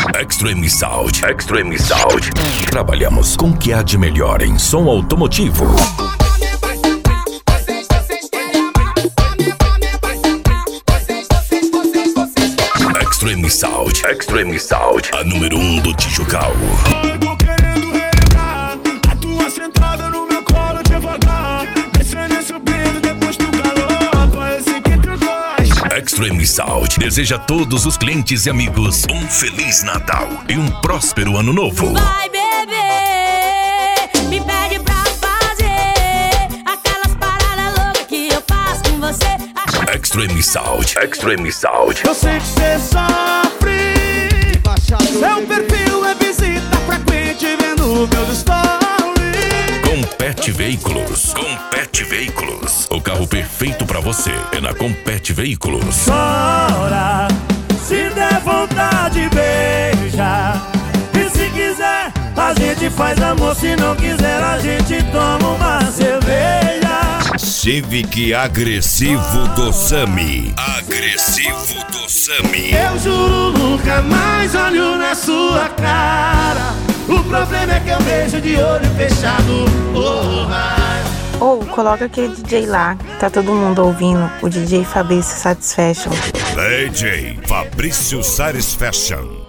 Extreme Sound. Extreme Sound. Trabalhamos com o que há de melhor em som automotivo. Extreme Sound. Extreme Sound. A número 1 do Tijucal. Tô querendo relembrar a tua sentada no meu colo devagar, descendo e subindo depois do calor. Parece que tu gosta. Extreme Sound deseja a todos os clientes e amigos um Feliz Natal e um próspero Ano Novo. Vai beber, me pede pra fazer aquelas paradas loucas que eu faço com você. Extreme Sound. Extreme Sound. Eu sei que cê sofre. Seu perfil é visita frequente vendo meus stories. Compete Veículos. Compete Veículos. O carro perfeito pra você é na Compete Veículos. Chora, se der vontade beija. E se quiser a gente faz amor, se não quiser a gente toma uma cerveja. Civic agressivo do Sami. Agressivo do Sami. Eu juro nunca mais olho na sua cara. O problema é que eu vejo de olho fechado. Ou coloca aquele DJ lá, tá todo mundo ouvindo, o DJ Fabrício Satisfaction. DJ Fabrício Satisfaction.